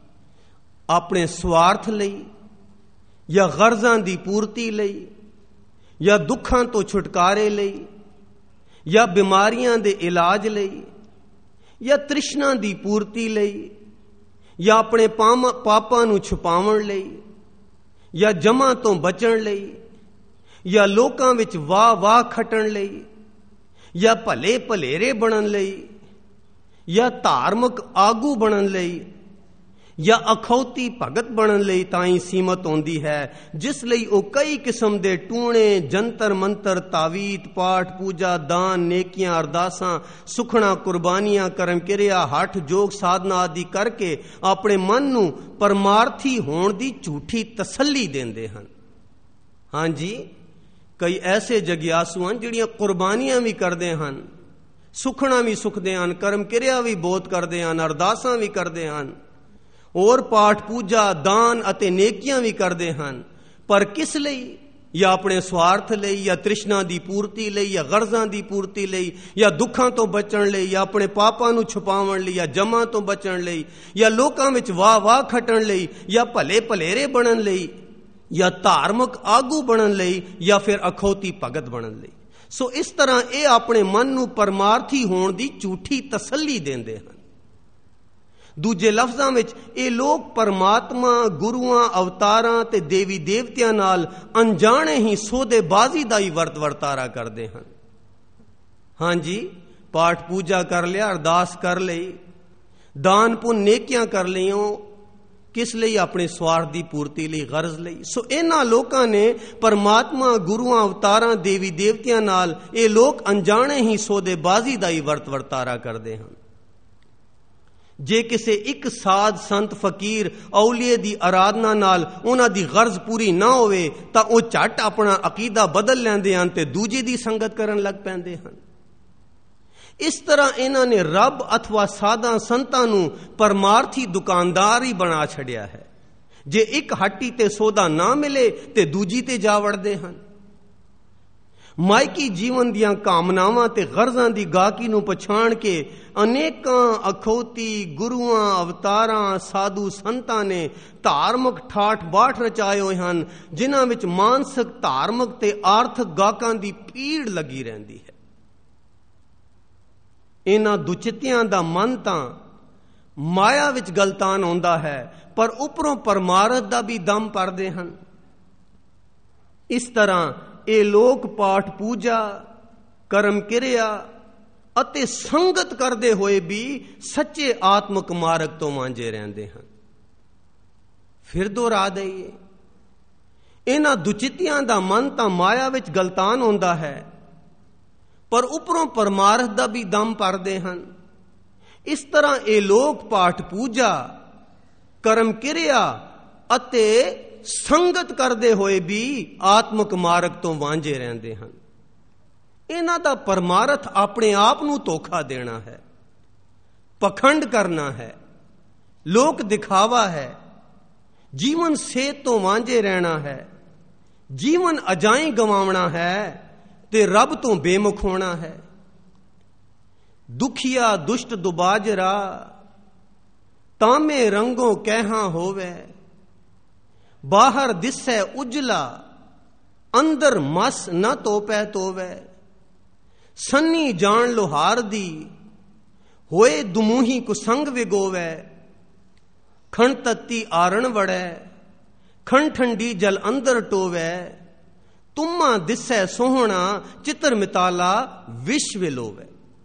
S1: ਆਪਣੇ ਸਵਾਰਥ ਲਈ ਜਾਂ ਗਰਜ਼ਾਂ ਦੀ ਪੂਰਤੀ ਲਈ ਜਾਂ ਦੁੱਖਾਂ ਤੋਂ ਛੁਟਕਾਰੇ ਲਈ ਜਾਂ ਬਿਮਾਰੀਆਂ ਦੇ ਇਲਾਜ ਲਈ ਜਾਂ ਤ੍ਰਿਸ਼ਨਾ ਦੀ ਪੂਰਤੀ ਲਈ ਜਾਂ ਆਪਣੇ ਪਾਪਾਂ ਨੂੰ ਛੁਪਾਉਣ ਲਈ ਜਾਂ ਜਮਾਂ ਤੋਂ ਬਚਣ ਲਈ ਜਾਂ ਲੋਕਾਂ ਵਿੱਚ ਵਾਹ ਵਾਹ ਖੱਟਣ ਲਈ ਜਾਂ ਭਲੇ ਭਲੇਰੇ ਬਣਨ ਲਈ ਜਾਂ ਧਾਰਮਿਕ ਆਗੂ ਬਣਨ ਲਈ ਜਾਂ ਅਖੌਤੀ ਭਗਤ ਬਣਨ ਲਈ ਤਾਂ ਹੀ ਸੀਮਤ ਹੁੰਦੀ ਹੈ, ਜਿਸ ਲਈ ਉਹ ਕਈ ਕਿਸਮ ਦੇ ਟੂਣੇ, ਜੰਤਰ ਮੰਤਰ, ਤਾਵੀਤ, ਪਾਠ, ਪੂਜਾ, ਦਾਨ, ਨੇਕੀਆਂ, ਅਰਦਾਸਾਂ, ਸੁਖਣਾ, ਕੁਰਬਾਨੀਆਂ, ਕਰਮ ਕਿਰਿਆ, ਹੱਠ, ਜੋਗ, ਸਾਧਨਾ ਆਦਿ ਕਰਕੇ ਆਪਣੇ ਮਨ ਨੂੰ ਪਰਮਾਰਥੀ ਹੋਣ ਦੀ ਝੂਠੀ ਤਸੱਲੀ ਦਿੰਦੇ ਹਨ। ਹਾਂਜੀ, ਕਈ ਐਸੇ ਜਗਿਆਸੂ ਹਨ ਜਿਹੜੀਆਂ ਕੁਰਬਾਨੀਆਂ ਵੀ ਕਰਦੇ ਹਨ, ਸੁਖਣਾ ਵੀ ਸੁਖਦੇ ਹਨ, ਕਰਮ ਕਿਰਿਆ ਵੀ ਬਹੁਤ ਕਰਦੇ ਹਨ, ਅਰਦਾਸਾਂ ਵੀ ਕਰਦੇ ਹਨ, ਹੋਰ ਪਾਠ, ਪੂਜਾ, ਦਾਨ ਅਤੇ ਨੇਕੀਆਂ ਵੀ ਕਰਦੇ ਹਨ, ਪਰ ਕਿਸ ਲਈ? ਜਾਂ ਆਪਣੇ ਸਵਾਰਥ ਲਈ, ਜਾਂ ਤ੍ਰਿਸ਼ਨਾ ਦੀ ਪੂਰਤੀ ਲਈ, ਜਾਂ ਗਰਜ਼ਾਂ ਦੀ ਪੂਰਤੀ ਲਈ, ਜਾਂ ਦੁੱਖਾਂ ਤੋਂ ਬਚਣ ਲਈ, ਜਾਂ ਆਪਣੇ ਪਾਪਾਂ ਨੂੰ ਛੁਪਾਉਣ ਲਈ, ਜਾਂ ਜਮਾਂ ਤੋਂ ਬਚਣ ਲਈ, ਜਾਂ ਲੋਕਾਂ ਵਿੱਚ ਵਾਹ ਵਾਹ ਖੱਟਣ ਲਈ, ਜਾਂ ਭਲੇ ਭਲੇਰੇ ਬਣਨ ਲਈ, ਜਾਂ ਧਾਰਮਿਕ ਆਗੂ ਬਣਨ ਲਈ, ਜਾਂ ਫਿਰ ਅਖੌਤੀ ਭਗਤ ਬਣਨ ਲਈ। ਸੋ ਇਸ ਤਰ੍ਹਾਂ ਇਹ ਆਪਣੇ ਮਨ ਨੂੰ ਪਰਮਾਰਥੀ ਹੋਣ ਦੀ ਝੂਠੀ ਤਸੱਲੀ ਦਿੰਦੇ ਹਨ। ਦੂਜੇ ਲਫ਼ਜ਼ਾਂ ਵਿੱਚ ਇਹ ਲੋਕ ਪਰਮਾਤਮਾ, ਗੁਰੂਆਂ, ਅਵਤਾਰਾਂ ਤੇ ਦੇਵੀ ਦੇਵਤਿਆਂ ਨਾਲ ਅਣਜਾਣੇ ਹੀ ਸੌਦੇਬਾਜ਼ੀ ਦਾ ਹੀ ਵਰਤ ਵਰਤਾਰਾ ਕਰਦੇ ਹਨ। ਹਾਂਜੀ, ਪਾਠ ਪੂਜਾ ਕਰ ਲਿਆ, ਅਰਦਾਸ ਕਰ ਲਈ, ਦਾਨ ਪੁੰਨ ਨੇਕੀਆਂ ਕਰ ਲਈਆਂ, ਕਿਸ ਲਈ? ਆਪਣੇ ਸਵਾਰਥ ਦੀ ਪੂਰਤੀ ਲਈ, ਗਰਜ਼ ਲਈ। ਸੋ ਇਹਨਾਂ ਲੋਕਾਂ ਨੇ ਪਰਮਾਤਮਾ, ਗੁਰੂਆਂ, ਅਵਤਾਰਾਂ, ਦੇਵੀ ਦੇਵਤਿਆਂ ਨਾਲ ਇਹ ਲੋਕ ਅਣਜਾਣੇ ਹੀ ਸੌਦੇਬਾਜ਼ੀ ਦਾ ਹੀ ਵਰਤ ਵਰਤਾਰਾ ਕਰਦੇ ਹਨ। ਜੇ ਕਿਸੇ ਇੱਕ ਸਾਧ, ਸੰਤ, ਫਕੀਰ, ਔਲੀਏ ਦੀ ਆਰਾਧਨਾ ਨਾਲ ਉਹਨਾਂ ਦੀ ਗਰਜ਼ ਪੂਰੀ ਨਾ ਹੋਵੇ ਤਾਂ ਉਹ ਝੱਟ ਆਪਣਾ ਅਕੀਦਾ ਬਦਲ ਲੈਂਦੇ ਹਨ ਤੇ ਦੂਜੀ ਦੀ ਸੰਗਤ ਕਰਨ ਲੱਗ ਪੈਂਦੇ ਹਨ। ਇਸ ਤਰ੍ਹਾਂ ਇਹਨਾਂ ਨੇ ਰੱਬ ਅਥਵਾ ਸਾਧਾਂ ਸੰਤਾਂ ਨੂੰ ਪਰਮਾਰਥੀ ਦੁਕਾਨਦਾਰ ਹੀ ਬਣਾ ਛੱਡਿਆ ਹੈ। ਜੇ ਇੱਕ ਹੱਟੀ ਤੇ ਸੌਦਾ ਨਾ ਮਿਲੇ ਤੇ ਦੂਜੀ ਤੇ ਜਾ ਵੜਦੇ ਹਨ। ਮਾਇਕੀ ਜੀਵਨ ਦੀਆਂ ਕਾਮਨਾਵਾਂ ਤੇ ਗਰਜ਼ਾਂ ਦੀ ਗਾਹਕੀ ਨੂੰ ਪਛਾਣ ਕੇ ਅਨੇਕਾਂ ਅਖੌਤੀ ਗੁਰੂਆਂ, ਅਵਤਾਰਾਂ, ਸਾਧੂ ਸੰਤਾਂ ਨੇ ਧਾਰਮਿਕ ਠਾਠ ਬਾਠ ਰਚਾਏ ਹੋਏ ਹਨ, ਜਿਨ੍ਹਾਂ ਵਿੱਚ ਮਾਨਸਿਕ, ਧਾਰਮਿਕ ਤੇ ਆਰਥਿਕ ਗਾਹਕਾਂ ਦੀ ਭੀੜ ਲੱਗੀ ਰਹਿੰਦੀ ਹੈ। ਇਹਨਾਂ ਦੁਚਿੱਤਿਆਂ ਦਾ ਮਨ ਤਾਂ ਮਾਇਆ ਵਿੱਚ ਗਲਤਾਨ ਆਉਂਦਾ ਹੈ, ਪਰ ਉੱਪਰੋਂ ਪਰਮਾਰਥ ਦਾ ਵੀ ਦਮ ਭਰਦੇ ਹਨ। ਇਸ ਤਰ੍ਹਾਂ ਇਹ ਲੋਕ ਪਾਠ ਪੂਜਾ, ਕਰਮ ਕਿਰਿਆ ਅਤੇ ਸੰਗਤ ਕਰਦੇ ਹੋਏ ਵੀ ਸੱਚੇ ਆਤਮਿਕ ਮਾਰਗ ਤੋਂ ਵਾਂਝੇ ਰਹਿੰਦੇ ਹਨ। ਫਿਰ ਦੁਹਰਾ ਦਈਏ, ਇਹਨਾਂ ਦੁਚਿੱਤਿਆਂ ਦਾ ਮਨ ਤਾਂ ਮਾਇਆ ਵਿੱਚ ਗਲਤਾਨ ਹੁੰਦਾ ਹੈ, ਪਰ ਉੱਪਰੋਂ ਪਰਮਾਰਥ ਦਾ ਵੀ ਦਮ ਭਰਦੇ ਹਨ। ਇਸ ਤਰ੍ਹਾਂ ਇਹ ਲੋਕ ਪਾਠ ਪੂਜਾ, ਕਰਮ ਕਿਰਿਆ ਅਤੇ ਸੰਗਤ ਕਰਦੇ ਹੋਏ ਵੀ ਆਤਮਿਕ ਮਾਰਗ ਤੋਂ ਵਾਂਝੇ ਰਹਿੰਦੇ ਹਨ। ਇਹਨਾਂ ਦਾ ਪਰਮਾਰਥ ਆਪਣੇ ਆਪ ਨੂੰ ਧੋਖਾ ਦੇਣਾ ਹੈ, ਪਖੰਡ ਕਰਨਾ ਹੈ, ਲੋਕ ਦਿਖਾਵਾ ਹੈ, ਜੀਵਨ ਸੇਧ ਤੋਂ ਵਾਂਝੇ ਰਹਿਣਾ ਹੈ, ਜੀਵਨ ਅਜਾਈਂ ਗਵਾਉਣਾ ਹੈ ਤੇ ਰੱਬ ਤੋਂ ਬੇਮੁਖ ਹੋਣਾ ਹੈ। ਦੁਖੀਆ ਦੁਸ਼ਟ ਦੁਬਾਜਰਾ ਤਾਮੇ ਰੰਗੋਂ ਕਹਿਹਾਂ ਹੋਵੇ, ਬਾਹਰ ਦਿਸੈ ਉਜਲਾ ਅੰਦਰ ਮਸ ਨਾ ਤੋਪੈ ਤੋਵੇ, ਸੰਨੀ ਜਾਣ ਲੋਹਾਰ ਦੀ ਹੋਏ ਦੁਮੂਹੀ ਕੁਸੰਗ ਵਿਗੋਵੈ, ਖਣ ਤਤੀ ਆਰਣ ਵੜੈ, ਖਣ ਠੰਡੀ ਜਲ ਅੰਦਰ ਟੋਵੈ, ਤੁਮਾ ਦਿਸੈ ਸੋਹਣਾ ਚਿੱਤਰ ਮਿਤਾਲਾ ਵਿਸ਼ ਵਿਲੋਵੈ।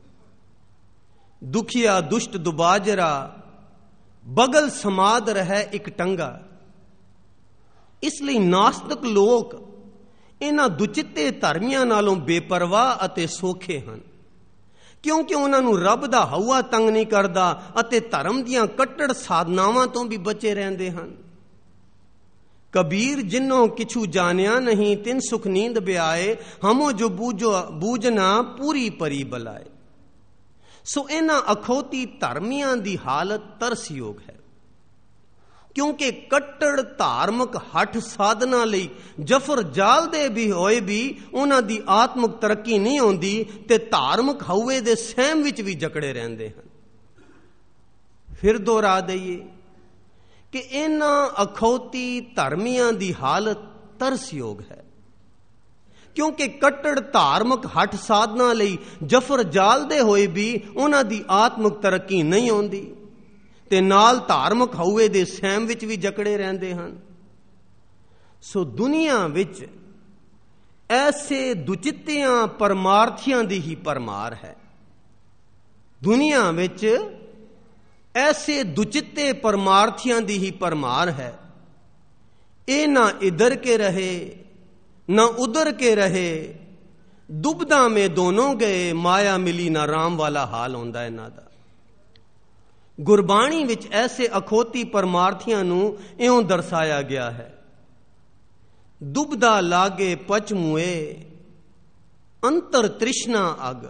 S1: ਦੁਖੀਆ ਦੁਸ਼ਟ ਦੁਬਾਜਰਾ, ਬਗਲ ਸਮਾਦ ਰਹਿ ਇੱਕ ਟੰਗਾ। ਇਸ ਲਈ ਨਾਸਤਿਕ ਲੋਕ ਇਹਨਾਂ ਦੁਚਿੱਤੇ ਧਰਮੀਆਂ ਨਾਲੋਂ ਬੇਪਰਵਾਹ ਅਤੇ ਸੌਖੇ ਹਨ, ਕਿਉਂਕਿ ਉਹਨਾਂ ਨੂੰ ਰੱਬ ਦਾ ਹਊਆ ਤੰਗ ਨਹੀਂ ਕਰਦਾ ਅਤੇ ਧਰਮ ਦੀਆਂ ਕੱਟੜ ਸਾਧਨਾਵਾਂ ਤੋਂ ਵੀ ਬਚੇ ਰਹਿੰਦੇ ਹਨ। ਕਬੀਰ ਜਿਨੋਂ ਕਿਛੂ ਜਾਣਿਆ ਨਹੀਂ, ਤਿਨ ਸੁਖ ਨੀਂਦ ਬਿਆਏ, ਹਮੋ ਜੋ ਬੂਝੋ ਬੂਝਣਾ ਪੂਰੀ ਪਰੀ ਬਲਾਏ। ਸੋ ਇਹਨਾਂ ਅਖੌਤੀ ਧਰਮੀਆਂ ਦੀ ਹਾਲਤ ਤਰਸਯੋਗ ਹੈ, ਕਿਉਂਕਿ ਕੱਟੜ ਧਾਰਮਿਕ ਹੱਠ ਸਾਧਨਾ ਲਈ ਜਫਰ ਜਾਲਦੇ ਵੀ ਹੋਏ ਵੀ ਉਹਨਾਂ ਦੀ ਆਤਮਿਕ ਤਰੱਕੀ ਨਹੀਂ ਆਉਂਦੀ ਤੇ ਧਾਰਮਿਕ ਹਊਏ ਦੇ ਸਹਿਮ ਵਿੱਚ ਵੀ ਜਕੜੇ ਰਹਿੰਦੇ ਹਨ। ਫਿਰ ਦੁਹਰਾ ਦਈਏ ਕਿ ਇਹਨਾਂ ਅਖੌਤੀ ਧਰਮੀਆਂ ਦੀ ਹਾਲਤ ਤਰਸਯੋਗ ਹੈ, ਕਿਉਂਕਿ ਕੱਟੜ ਧਾਰਮਿਕ ਹੱਠ ਸਾਧਨਾ ਲਈ ਜਫਰ ਜਾਲਦੇ ਹੋਏ ਵੀ ਉਹਨਾਂ ਦੀ ਆਤਮਿਕ ਤਰੱਕੀ ਨਹੀਂ ਆਉਂਦੀ ਤੇ ਨਾਲ ਧਾਰਮਿਕ ਹਊਏ ਦੇ ਸਹਿਮ ਵਿੱਚ ਵੀ ਜਕੜੇ ਰਹਿੰਦੇ ਹਨ। ਸੋ ਦੁਨੀਆ ਵਿੱਚ ਐਸੇ ਦੁਚਿੱਤਿਆਂ ਪਰਮਾਰਥੀਆਂ ਦੀ ਹੀ ਪਰਮਾਰ ਹੈ। ਦੁਨੀਆ ਵਿੱਚ ਐਸੇ ਦੁਚਿੱਤੇ ਪਰਮਾਰਥੀਆਂ ਦੀ ਹੀ ਪਰਮਾਰ ਹੈ। ਇਹ ਨਾ ਇਧਰ ਕੇ ਰਹੇ ਨਾ ਉਧਰ ਕੇ ਰਹੇ, ਦੁਬਦਾ ਮੇ ਦੋਨੋਂ ਗਏ, ਮਾਇਆ ਮਿਲੀ ਨਾ ਰਾਮ ਵਾਲਾ ਹਾਲ ਹੁੰਦਾ ਇਹਨਾਂ ਦਾ। ਗੁਰਬਾਣੀ ਵਿੱਚ ਐਸੇ ਅਖੌਤੀ ਪਰਮਾਰਥੀਆਂ ਨੂੰ ਇਉਂ ਦਰਸਾਇਆ ਗਿਆ ਹੈ। ਦੁਬਦਾ ਲਾਗੇ ਪਚਮੂਏ, ਅੰਤਰ ਤ੍ਰਿਸ਼ਨਾ ਅਗ,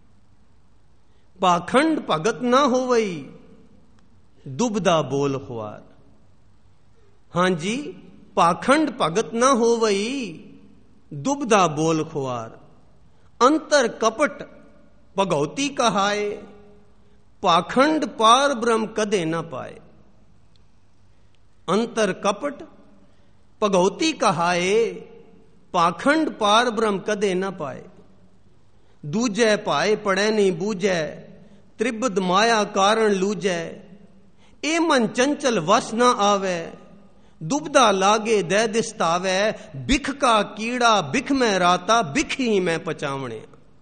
S1: ਪਾਖੰਡ ਭਗਤ ਨਾ ਹੋਵਈ, ਦੁਬਦਾ ਬੋਲ ਖੁਆਰ। ਹਾਂਜੀ, ਪਾਖੰਡ ਭਗਤ ਨਾ ਹੋਵਈ, ਦੁਬਦਾ ਬੋਲ ਖੁਆਰ। ਅੰਤਰ ਕਪਟ ਭਗਉਤੀ ਕਹਾਏ, ਪਾਖੰਡ ਪਾਰ ਬ੍ਰਹਮ ਕਦੇ ਨਾ ਪਾਏ। ਅੰਤਰ ਕਪਟ ਭਗਉਤੀ ਕਹਾਏ, ਪਾਖੰਡ ਪਾਰ ਬ੍ਰਹਮ ਕਦੇ ਨਾ ਪਾਏ। ਦੂਜੈ ਭਾਏ ਪੜੈ ਨਹੀਂ ਬੂਝੈ, ਤ੍ਰਿਬਦ ਮਾਇਆ ਕਾਰਣ ਲੂਝੈ। ਇਹ ਮਨ ਚੰਚਲ ਵਸ ਨਾ ਆਵੈ, ਦੁਬਦਾ ਲਾਗੇ ਦੈ ਦਿਸਤਾਵੈ। ਬਿਖ ਕਾ ਕੀੜਾ ਬਿਖ ਮੈਂ ਰਾਤਾ, ਬਿਖ ਹੀ ਮੈਂ ਪਚਾਵਣਿਆ।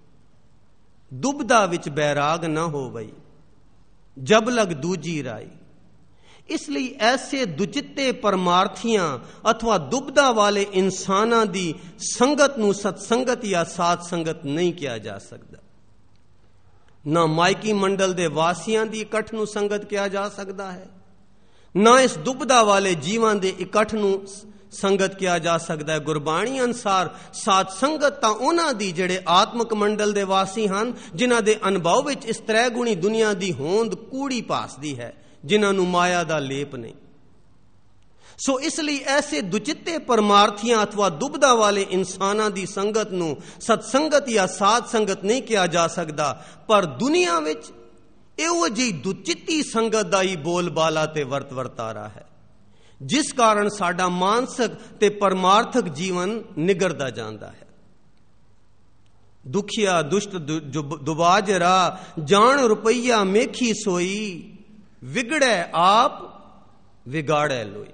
S1: ਦੁਬਦਾ ਵਿੱਚ ਬੈਰਾਗ ਨਾ ਹੋਵਈ, ਜਬ ਲਗ ਦੂਜੀ ਰਾਈ। ਇਸ ਲਈ ਐਸੇ ਦੁਚਿੱਤੇ ਪਰਮਾਰਥੀਆਂ ਅਥਵਾ ਦੁਬਦਾ ਵਾਲੇ ਇਨਸਾਨਾਂ ਦੀ ਸੰਗਤ ਨੂੰ ਸਤਸੰਗਤ ਜਾਂ ਸਾਧ ਸੰਗਤ ਨਹੀਂ ਕਿਹਾ ਜਾ ਸਕਦਾ। ਨਾ ਮਾਇਕੀ ਮੰਡਲ ਦੇ ਵਾਸੀਆਂ ਦੀ ਇਕੱਠ ਨੂੰ ਸੰਗਤ ਕਿਹਾ ਜਾ ਸਕਦਾ ਹੈ, ਨਾ ਇਸ ਦੁਬਦਾ ਵਾਲੇ ਜੀਵਾਂ ਦੇ ਇਕੱਠ ਨੂੰ ਸੰਗਤ ਕਿਹਾ ਜਾ ਸਕਦਾ ਹੈ। ਗੁਰਬਾਣੀ ਅਨੁਸਾਰ ਸਾਧ ਸੰਗਤ ਤਾਂ ਉਹਨਾਂ ਦੀ ਜਿਹੜੇ ਆਤਮਿਕ ਮੰਡਲ ਦੇ ਵਾਸੀ ਹਨ, ਜਿਨ੍ਹਾਂ ਦੇ ਅਨੁਭਵ ਵਿੱਚ ਇਸ ਤ੍ਰੈ ਗੁਣੀ ਦੁਨੀਆ ਦੀ ਹੋਂਦ ਕੂੜੀ ਭਾਸਦੀ ਹੈ, ਜਿਨ੍ਹਾਂ ਨੂੰ ਮਾਇਆ ਦਾ ਲੇਪ ਨਹੀਂ। ਸੋ ਇਸ ਲਈ ਐਸੇ ਦੁਚਿੱਤੇ ਪਰਮਾਰਥੀਆਂ ਅਥਵਾ ਦੁਬਦਾ ਵਾਲੇ ਇਨਸਾਨਾਂ ਦੀ ਸੰਗਤ ਨੂੰ ਸਤਸੰਗਤ ਜਾਂ ਸਾਧ ਸੰਗਤ ਨਹੀਂ ਕਿਹਾ ਜਾ ਸਕਦਾ। ਪਰ ਦੁਨੀਆ ਵਿੱਚ ਇਹੋ ਜਿਹੀ ਦੁਚਿੱਤੀ ਸੰਗਤ ਦਾ ਹੀ ਬੋਲਬਾਲਾ ਤੇ ਵਰਤ ਵਰਤਾਰਾ ਹੈ, ਜਿਸ ਕਾਰਨ ਸਾਡਾ ਮਾਨਸਿਕ ਤੇ ਪਰਮਾਰਥਕ ਜੀਵਨ ਨਿਗਰਦਾ ਜਾਂਦਾ ਹੈ। ਦੁਖੀਆ ਦੁਸ਼ਟ ਦੁਬਾਜਰਾ, ਜਾਣ ਰੁਪਈਆ ਮੇਖੀ ਸੋਈ, ਵਿਗੜੈ ਆਪ ਵਿਗਾੜੈ ਲੋਈ।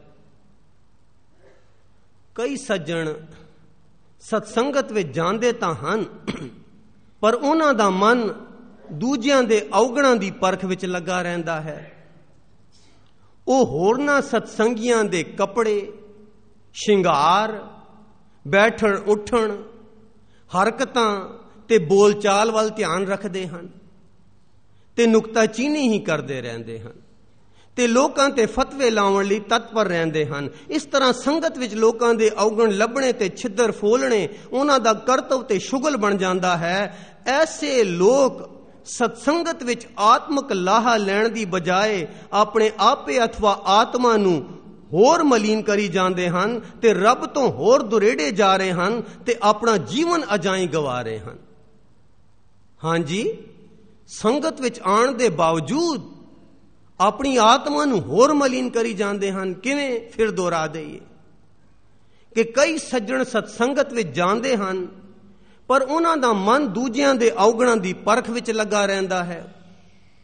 S1: ਕਈ ਸੱਜਣ ਸਤਸੰਗਤ ਵਿੱਚ ਜਾਂਦੇ ਤਾਂ ਹਨ, ਪਰ ਉਹਨਾਂ ਦਾ ਮਨ ਦੂਜਿਆਂ ਦੇ ਔਗਣਾਂ ਦੀ ਪਰਖ ਵਿੱਚ ਲੱਗਾ ਰਹਿੰਦਾ ਹੈ। ਉਹ ਹੋਰਨਾਂ ਸਤਸੰਗੀਆਂ ਦੇ ਕੱਪੜੇ, ਸ਼ਿੰਗਾਰ, ਬੈਠਣ ਉੱਠਣ, ਹਰਕਤਾਂ ਤੇ ਬੋਲਚਾਲ ਵੱਲ ਧਿਆਨ ਰੱਖਦੇ ਹਨ ਤੇ ਨੁਕਤਾਚੀਨੀ ਹੀ ਕਰਦੇ ਰਹਿੰਦੇ ਹਨ ਤੇ ਲੋਕਾਂ ਤੇ ਫਤਵੇ ਲਾਉਣ ਲਈ ਤਤਪਰ ਰਹਿੰਦੇ ਹਨ। ਇਸ ਤਰ੍ਹਾਂ ਸੰਗਤ ਵਿੱਚ ਲੋਕਾਂ ਦੇ ਔਗਣ ਲੱਭਣੇ ਤੇ ਛਿੱਦਰ ਫੋਲਣੇ ਉਹਨਾਂ ਦਾ ਕਰਤਵ ਤੇ ਸ਼ੁਗਲ ਬਣ ਜਾਂਦਾ ਹੈ। ਐਸੇ ਲੋਕ ਸਤਸੰਗਤ ਵਿੱਚ ਆਤਮਿਕ ਲਾਹਾ ਲੈਣ ਦੀ ਬਜਾਏ ਆਪਣੇ ਆਪੇ ਅਥਵਾ ਆਤਮਾ ਨੂੰ ਹੋਰ ਮਲੀਨ ਕਰੀ ਜਾਂਦੇ ਹਨ ਤੇ ਰੱਬ ਤੋਂ ਹੋਰ ਦੁਰੇੜੇ ਜਾ ਰਹੇ ਹਨ ਤੇ ਆਪਣਾ ਜੀਵਨ ਅਜਾਈਂ ਗਵਾ ਰਹੇ ਹਨ। ਹਾਂਜੀ, ਸੰਗਤ ਵਿੱਚ ਆਉਣ ਦੇ ਬਾਵਜੂਦ ਆਪਣੀ ਆਤਮਾ ਨੂੰ ਹੋਰ ਮਲੀਨ ਕਰੀ ਜਾਂਦੇ ਹਨ। ਕਿਵੇਂ? ਫਿਰ ਦੁਹਰਾ ਦਈਏ ਕਿ ਕਈ ਸੱਜਣ ਸਤਸੰਗਤ ਵਿੱਚ ਜਾਂਦੇ ਹਨ, ਪਰ ਉਹਨਾਂ ਦਾ ਮਨ ਦੂਜਿਆਂ ਦੇ ਔਗਣਾਂ ਦੀ ਪਰਖ ਵਿੱਚ ਲੱਗਾ ਰਹਿੰਦਾ ਹੈ।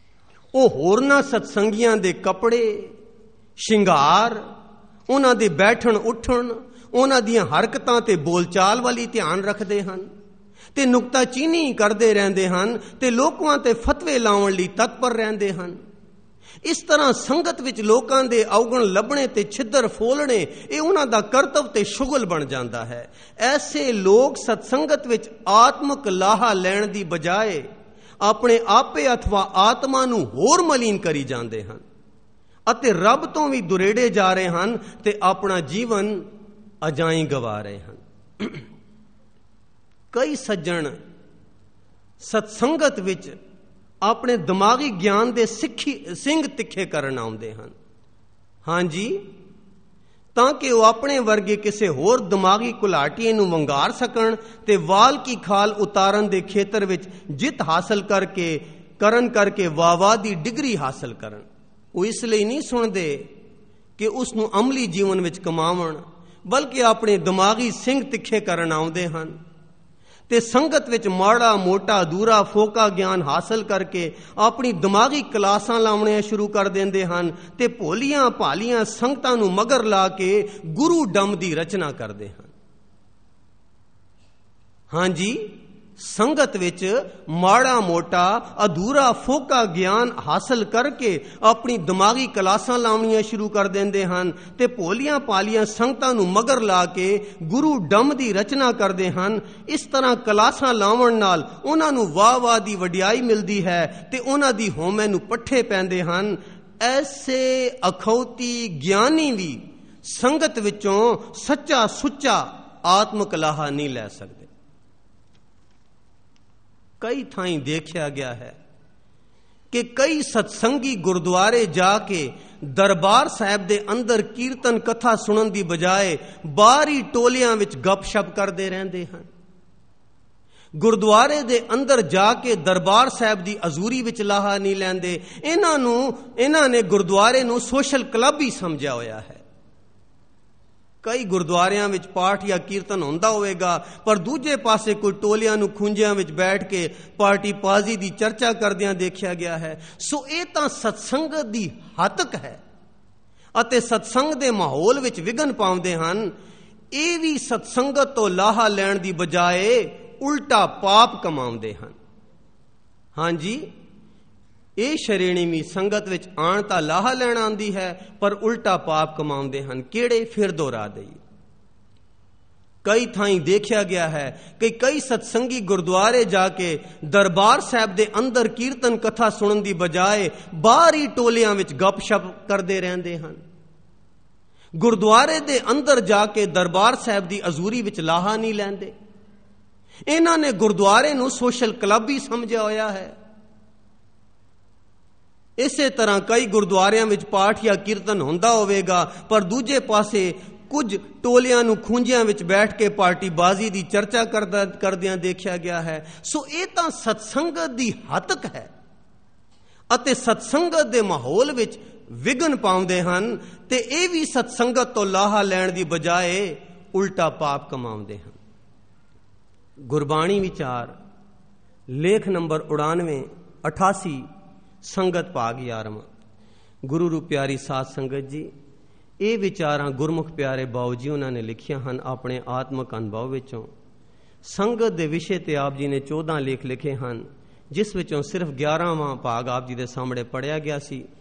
S1: ਉਹ ਹੋਰਨਾਂ ਸਤਸੰਗੀਆਂ ਦੇ ਕੱਪੜੇ, ਸ਼ਿੰਗਾਰ, ਉਹਨਾਂ ਦੇ ਬੈਠਣ ਉੱਠਣ, ਉਹਨਾਂ ਦੀਆਂ ਹਰਕਤਾਂ ਤੇ ਬੋਲਚਾਲ ਵਾਲੀ ਧਿਆਨ ਰੱਖਦੇ ਹਨ ਤੇ ਨੁਕਤਾਚੀਨੀ ਕਰਦੇ ਰਹਿੰਦੇ ਹਨ ਤੇ ਲੋਕਾਂ ਤੇ ਫਤਵੇ ਲਾਉਣ ਲਈ ਤਤਪਰ ਰਹਿੰਦੇ ਹਨ। ਇਸ ਤਰ੍ਹਾਂ ਸੰਗਤ ਵਿੱਚ ਲੋਕਾਂ ਦੇ ਔਗਣ ਲੱਭਣੇ ਤੇ ਛਿੱਦਰ ਫੋਲਣੇ ਇਹ ਉਹਨਾਂ ਦਾ ਕਰਤੱਵ ਤੇ ਸ਼ੁਗਲ ਬਣ ਜਾਂਦਾ ਹੈ। ਐਸੇ ਲੋਕ ਸਤਸੰਗਤ ਵਿੱਚ ਆਤਮਕ ਲਾਹਾ ਲੈਣ ਦੀ ਬਜਾਏ ਆਪਣੇ ਆਪੇ ਅਥਵਾ ਆਤਮਾ ਨੂੰ ਹੋਰ ਮਲੀਨ ਕਰੀ ਜਾਂਦੇ ਹਨ ਅਤੇ ਰੱਬ ਤੋਂ ਵੀ ਦੁਰੇੜੇ ਜਾ ਰਹੇ ਹਨ ਤੇ ਆਪਣਾ ਜੀਵਨ ਅਜਾਈਂ ਗਵਾ ਰਹੇ ਹਨ। ਕਈ ਸੱਜਣ ਸਤਸੰਗਤ ਵਿੱਚ ਆਪਣੇ ਦਿਮਾਗੀ ਗਿਆਨ ਦੇ ਸਿੱਖੀ ਸਿੰਘ ਤਿੱਖੇ ਕਰਨ ਆਉਂਦੇ ਹਨ। ਹਾਂਜੀ, ਤਾਂ ਕਿ ਉਹ ਆਪਣੇ ਵਰਗੇ ਕਿਸੇ ਹੋਰ ਦਿਮਾਗੀ ਘੁਲਾਟੀਏ ਨੂੰ ਵੰਗਾਰ ਸਕਣ ਤੇ ਵਾਲ ਕੀ ਖਾਲ ਉਤਾਰਨ ਦੇ ਖੇਤਰ ਵਿੱਚ ਜਿੱਤ ਹਾਸਲ ਕਰਕੇ ਕਰਨ ਕਰਕੇ ਵਾਹ-ਵਾਹ ਦੀ ਡਿਗਰੀ ਹਾਸਲ ਕਰਨ। ਉਹ ਇਸ ਲਈ ਨਹੀਂ ਸੁਣਦੇ ਕਿ ਉਸ ਨੂੰ ਅਮਲੀ ਜੀਵਨ ਵਿੱਚ ਕਮਾਵਣ, ਬਲਕਿ ਆਪਣੇ ਦਿਮਾਗੀ ਸਿੰਘ ਤਿੱਖੇ ਕਰਨ ਆਉਂਦੇ ਹਨ ਤੇ ਸੰਗਤ ਵਿੱਚ ਮਾੜਾ ਮੋਟਾ ਅਧੂਰਾ ਫੋਕਾ ਗਿਆਨ ਹਾਸਲ ਕਰਕੇ ਆਪਣੀ ਦਿਮਾਗੀ ਕਲਾਸਾਂ ਲਾਉਣੀਆਂ ਸ਼ੁਰੂ ਕਰ ਦਿੰਦੇ ਹਨ ਤੇ ਭੋਲੀਆਂ ਭਾਲੀਆਂ ਸੰਗਤਾਂ ਨੂੰ ਮਗਰ ਲਾ ਕੇ ਗੁਰੂ ਡੰਮ ਦੀ ਰਚਨਾ ਕਰਦੇ ਹਨ। ਹਾਂਜੀ, ਸੰਗਤ ਵਿੱਚ ਮਾੜਾ ਮੋਟਾ ਅਧੂਰਾ ਫੋਕਾ ਗਿਆਨ ਹਾਸਲ ਕਰਕੇ ਆਪਣੀ ਦਿਮਾਗੀ ਕਲਾਸਾਂ ਲਾਉਣੀਆਂ ਸ਼ੁਰੂ ਕਰ ਦਿੰਦੇ ਹਨ ਤੇ ਭੋਲੀਆਂ ਭਾਲੀਆਂ ਸੰਗਤਾਂ ਨੂੰ ਮਗਰ ਲਾ ਕੇ ਗੁਰੂ ਡੰਮ ਦੀ ਰਚਨਾ ਕਰਦੇ ਹਨ। ਇਸ ਤਰ੍ਹਾਂ ਕਲਾਸਾਂ ਲਾਉਣ ਨਾਲ ਉਹਨਾਂ ਨੂੰ ਵਾਹ ਵਾਹ ਦੀ ਵਡਿਆਈ ਮਿਲਦੀ ਹੈ ਤੇ ਉਹਨਾਂ ਦੀ ਹਉਮੈ ਨੂੰ ਪੱਠੇ ਪੈਂਦੇ ਹਨ। ਐਸੇ ਅਖੌਤੀ ਗਿਆਨੀ ਵੀ ਸੰਗਤ ਵਿੱਚੋਂ ਸੱਚਾ ਸੁੱਚਾ ਆਤਮਕ ਲਾਹਾ ਨਹੀਂ ਲੈ ਸਕਦੇ। ਕਈ ਥਾਈਂ ਦੇਖਿਆ ਗਿਆ ਹੈ ਕਿ ਕਈ ਸਤਸੰਗੀ ਗੁਰਦੁਆਰੇ ਜਾ ਕੇ ਦਰਬਾਰ ਸਾਹਿਬ ਦੇ ਅੰਦਰ ਕੀਰਤਨ ਕਥਾ ਸੁਣਨ ਦੀ ਬਜਾਏ ਬਾਹਰੀ ਟੋਲਿਆਂ ਵਿੱਚ ਗੱਪਸ਼ਪ ਕਰਦੇ ਰਹਿੰਦੇ ਹਨ। ਗੁਰਦੁਆਰੇ ਦੇ ਅੰਦਰ ਜਾ ਕੇ ਦਰਬਾਰ ਸਾਹਿਬ ਦੀ ਹਜ਼ੂਰੀ ਵਿੱਚ ਲਾਹਾ ਨਹੀਂ ਲੈਂਦੇ। ਇਹਨਾਂ ਨੂੰ ਇਹਨਾਂ ਨੇ ਗੁਰਦੁਆਰੇ ਨੂੰ ਸੋਸ਼ਲ ਕਲੱਬ ਹੀ ਸਮਝਿਆ ਹੋਇਆ ਹੈ। ਕਈ ਗੁਰਦੁਆਰਿਆਂ ਵਿੱਚ ਪਾਠ ਜਾਂ ਕੀਰਤਨ ਹੁੰਦਾ ਹੋਵੇਗਾ, ਪਰ ਦੂਜੇ ਪਾਸੇ ਕੋਈ ਟੋਲਿਆਂ ਨੂੰ ਖੂੰਜਿਆਂ ਵਿੱਚ ਬੈਠ ਕੇ ਪਾਰਟੀ ਪਾਜ਼ੀ ਦੀ ਚਰਚਾ ਕਰਦਿਆਂ ਦੇਖਿਆ ਗਿਆ ਹੈ। ਸੋ ਇਹ ਤਾਂ ਸਤਸੰਗਤ ਦੀ ਹੱਤਕ ਹੈ ਅਤੇ ਸਤਸੰਗ ਦੇ ਮਾਹੌਲ ਵਿੱਚ ਵਿਘਨ ਪਾਉਂਦੇ ਹਨ। ਇਹ ਵੀ ਸਤਸੰਗਤ ਤੋਂ ਲਾਹਾ ਲੈਣ ਦੀ ਬਜਾਏ ਉਲਟਾ ਪਾਪ ਕਮਾਉਂਦੇ ਹਨ। ਹਾਂਜੀ, ਇਹ ਸ਼੍ਰੇਣੀ ਵੀ ਸੰਗਤ ਵਿੱਚ ਆਣ ਤਾਂ ਲਾਹਾ ਲੈਣ ਆਉਂਦੀ ਹੈ, ਪਰ ਉਲਟਾ ਪਾਪ ਕਮਾਉਂਦੇ ਹਨ। ਕਿਹੜੇ? ਫਿਰ ਦੁਹਰਾ ਦੇਈਏ। ਕਈ ਥਾਈਂ ਦੇਖਿਆ ਗਿਆ ਹੈ ਕਿ ਕਈ ਸਤਸੰਗੀ ਗੁਰਦੁਆਰੇ ਜਾ ਕੇ ਦਰਬਾਰ ਸਾਹਿਬ ਦੇ ਅੰਦਰ ਕੀਰਤਨ ਕਥਾ ਸੁਣਨ ਦੀ ਬਜਾਏ ਬਾਹਰੀ ਟੋਲਿਆਂ ਵਿੱਚ ਗੱਪਸ਼ਪ ਕਰਦੇ ਰਹਿੰਦੇ ਹਨ। ਗੁਰਦੁਆਰੇ ਦੇ ਅੰਦਰ ਜਾ ਕੇ ਦਰਬਾਰ ਸਾਹਿਬ ਦੀ ਹਜ਼ੂਰੀ ਵਿੱਚ ਲਾਹਾ ਨਹੀਂ ਲੈਂਦੇ। ਇਹਨਾਂ ਨੇ ਗੁਰਦੁਆਰੇ ਨੂੰ ਸੋਸ਼ਲ ਕਲੱਬ ਹੀ ਸਮਝਿਆ ਹੋਇਆ ਹੈ। ਇਸੇ ਤਰ੍ਹਾਂ ਕਈ ਗੁਰਦੁਆਰਿਆਂ ਵਿੱਚ ਪਾਠ ਜਾਂ ਕੀਰਤਨ ਹੁੰਦਾ ਹੋਵੇਗਾ, ਪਰ ਦੂਜੇ ਪਾਸੇ ਕੁਝ ਟੋਲਿਆਂ ਨੂੰ ਖੂੰਜਿਆਂ ਵਿੱਚ ਬੈਠ ਕੇ ਪਾਰਟੀ ਬਾਜ਼ੀ ਦੀ ਚਰਚਾ ਕਰਦਾ ਕਰਦਿਆਂ ਦੇਖਿਆ ਗਿਆ ਹੈ। ਸੋ ਇਹ ਤਾਂ ਸਤਸੰਗਤ ਦੀ ਹੱਤਕ ਹੈ ਅਤੇ ਸਤਸੰਗਤ ਦੇ ਮਾਹੌਲ ਵਿੱਚ ਵਿਘਨ ਪਾਉਂਦੇ ਹਨ ਤੇ ਇਹ ਵੀ ਸਤਸੰਗਤ ਤੋਂ ਲਾਹਾ ਲੈਣ ਦੀ ਬਜਾਏ ਉਲਟਾ ਪਾਪ ਕਮਾਉਂਦੇ ਹਨ। ਗੁਰਬਾਣੀ ਵਿਚਾਰ ਲੇਖ ਨੰਬਰ ਉਣਾਨਵੇਂ ਅਠਾਸੀ ਸੰਗਤ ਭਾਗ ਯਾਰਵਾਂ। ਗੁਰੂ ਰੂ ਪਿਆਰੀ ਸਾਧ ਸੰਗਤ ਜੀ, ਇਹ ਵਿਚਾਰਾਂ ਗੁਰਮੁਖ ਪਿਆਰੇ ਬਾਊ ਜੀ ਉਹਨਾਂ ਨੇ ਲਿਖੀਆਂ ਹਨ ਆਪਣੇ ਆਤਮਕ ਅਨੁਭਵ ਵਿੱਚੋਂ। ਸੰਗਤ ਦੇ ਵਿਸ਼ੇ ਤੇ ਆਪ ਜੀ ਨੇ ਚੌਦਾਂ ਲੇਖ ਲਿਖੇ ਹਨ, ਜਿਸ ਵਿੱਚੋਂ ਸਿਰਫ ਗਿਆਰ੍ਹਵਾਂ ਭਾਗ ਆਪ ਜੀ ਦੇ ਸਾਹਮਣੇ ਪੜ੍ਹਿਆ ਗਿਆ ਸੀ।